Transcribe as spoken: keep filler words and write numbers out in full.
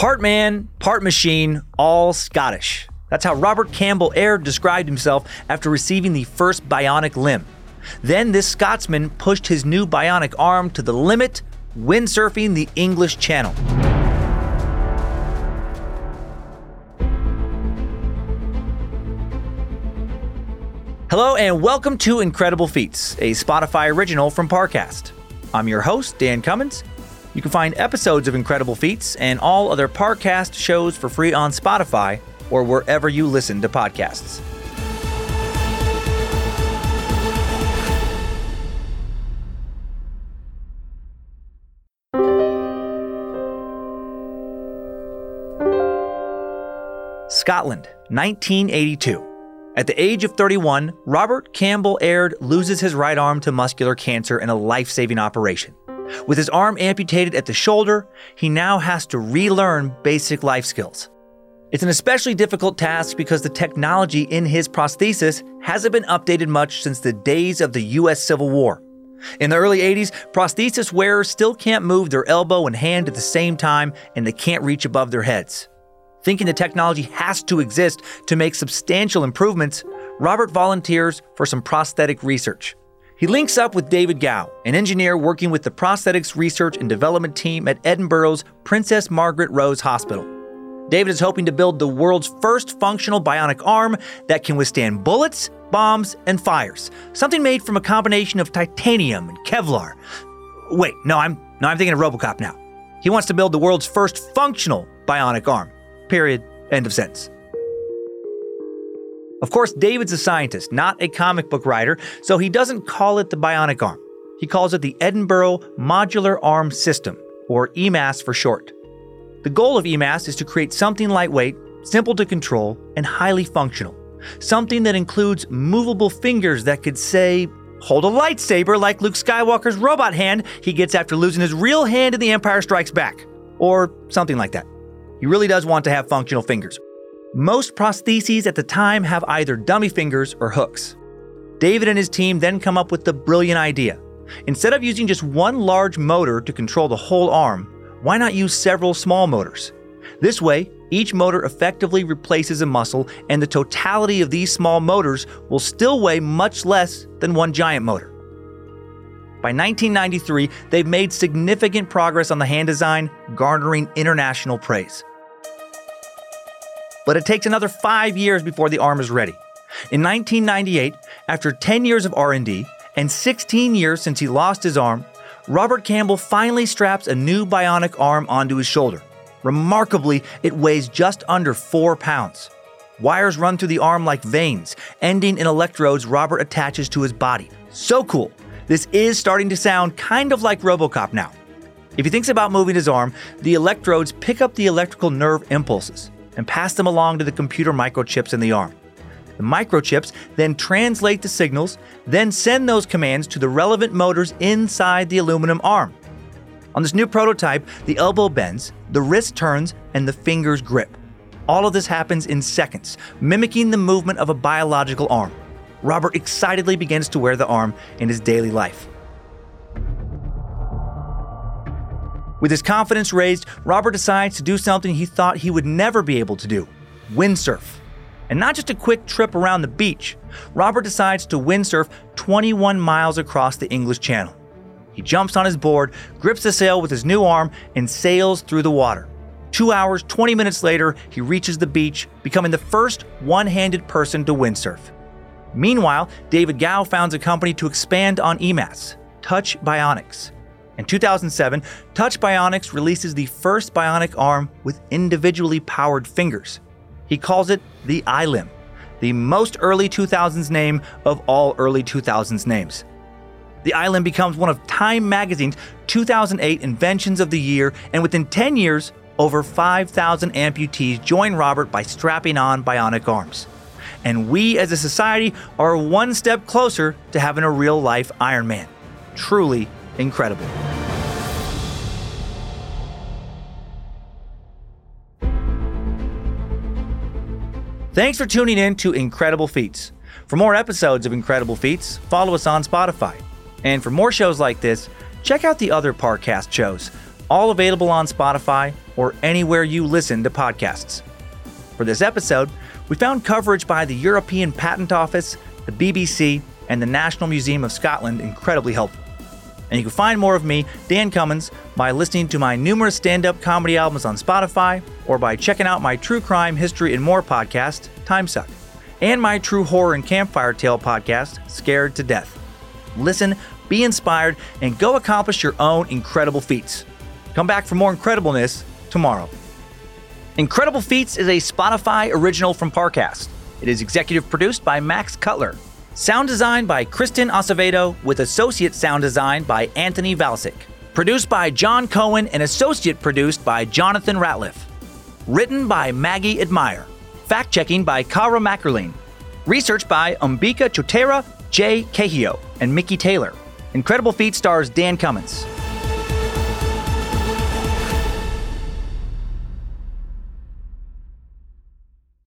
Part man, part machine, all Scottish. That's how Robert Campbell Aird described himself after receiving the first bionic limb. Then this Scotsman pushed his new bionic arm to the limit, windsurfing the English Channel. Hello and welcome to Incredible Feats, a Spotify original from Parcast. I'm your host, Dan Cummins. You can find episodes of Incredible Feats and all other Parcast shows for free on Spotify or wherever you listen to podcasts. Scotland, nineteen eighty-two. At the age of thirty-one, Robert Campbell Aird loses his right arm to muscular cancer in a life-saving operation. With his arm amputated at the shoulder, he now has to relearn basic life skills. It's an especially difficult task because the technology in his prosthesis hasn't been updated much since the days of the U S Civil War. In the early eighties, prosthesis wearers still can't move their elbow and hand at the same time, and they can't reach above their heads. Thinking the technology has to exist to make substantial improvements, Robert volunteers for some prosthetic research. He links up with David Gow, an engineer working with the prosthetics research and development team at Edinburgh's Princess Margaret Rose Hospital. David is hoping to build the world's first functional bionic arm that can withstand bullets, bombs, and fires. Something made from a combination of titanium and Kevlar. Wait, no, I'm no, I'm thinking of RoboCop now. He wants to build the world's first functional bionic arm. Period. End of sentence. Of course, David's a scientist, not a comic book writer, so he doesn't call it the bionic arm. He calls it the Edinburgh Modular Arm System, or E M A S for short. The goal of E M A S is to create something lightweight, simple to control, and highly functional. Something that includes movable fingers that could, say, hold a lightsaber like Luke Skywalker's robot hand he gets after losing his real hand in The Empire Strikes Back. Or something like that. He really does want to have functional fingers. Most prostheses at the time have either dummy fingers or hooks. David and his team then come up with the brilliant idea. Instead of using just one large motor to control the whole arm, why not use several small motors? This way, each motor effectively replaces a muscle, and the totality of these small motors will still weigh much less than one giant motor. By nineteen ninety-three, they've made significant progress on the hand design, garnering international praise. But it takes another five years before the arm is ready. In nineteen ninety-eight, after ten years of R and D and sixteen years since he lost his arm, Robert Campbell finally straps a new bionic arm onto his shoulder. Remarkably, it weighs just under four pounds. Wires run through the arm like veins, ending in electrodes Robert attaches to his body. So cool. This is starting to sound kind of like RoboCop now. If he thinks about moving his arm, the electrodes pick up the electrical nerve impulses and pass them along to the computer microchips in the arm. The microchips then translate the signals, then send those commands to the relevant motors inside the aluminum arm. On this new prototype, the elbow bends, the wrist turns, and the fingers grip. All of this happens in seconds, mimicking the movement of a biological arm. Robert excitedly begins to wear the arm in his daily life. With his confidence raised, Robert decides to do something he thought he would never be able to do: windsurf. And not just a quick trip around the beach. Robert decides to windsurf twenty-one miles across the English Channel. He jumps on his board, grips the sail with his new arm, and sails through the water. Two hours, twenty minutes later, he reaches the beach, becoming the first one-handed person to windsurf. Meanwhile, David Gow founds a company to expand on E M A S, Touch Bionics. In two thousand seven, Touch Bionics releases the first bionic arm with individually powered fingers. He calls it the iLimb, the most early two thousands name of all early two thousands names. The iLimb becomes one of Time Magazine's two thousand eight Inventions of the Year, and within ten years, over five thousand amputees join Robert by strapping on bionic arms. And we as a society are one step closer to having a real-life Iron Man. Truly incredible. Thanks for tuning in to Incredible Feats. For more episodes of Incredible Feats, follow us on Spotify. And for more shows like this, check out the other Parcast shows, all available on Spotify or anywhere you listen to podcasts. For this episode, we found coverage by the European Patent Office, the B B C, and the National Museum of Scotland incredibly helpful. And you can find more of me, Dan Cummins, by listening to my numerous stand-up comedy albums on Spotify or by checking out my true crime, history, and more podcast, Timesuck, and my true horror and campfire tale podcast, Scared to Death. Listen, be inspired, and go accomplish your own incredible feats. Come back for more incredibleness tomorrow. Incredible Feats is a Spotify original from Parcast. It is executive produced by Max Cutler. Sound design by Kristen Acevedo with associate sound design by Anthony Valsic. Produced by John Cohen and associate produced by Jonathan Ratliff. Written by Maggie Admire. Fact-checking by Kara Mackerline. Research by Umbika Chotera, Jay Cahio, and Mickey Taylor. Incredible Feats stars Dan Cummins.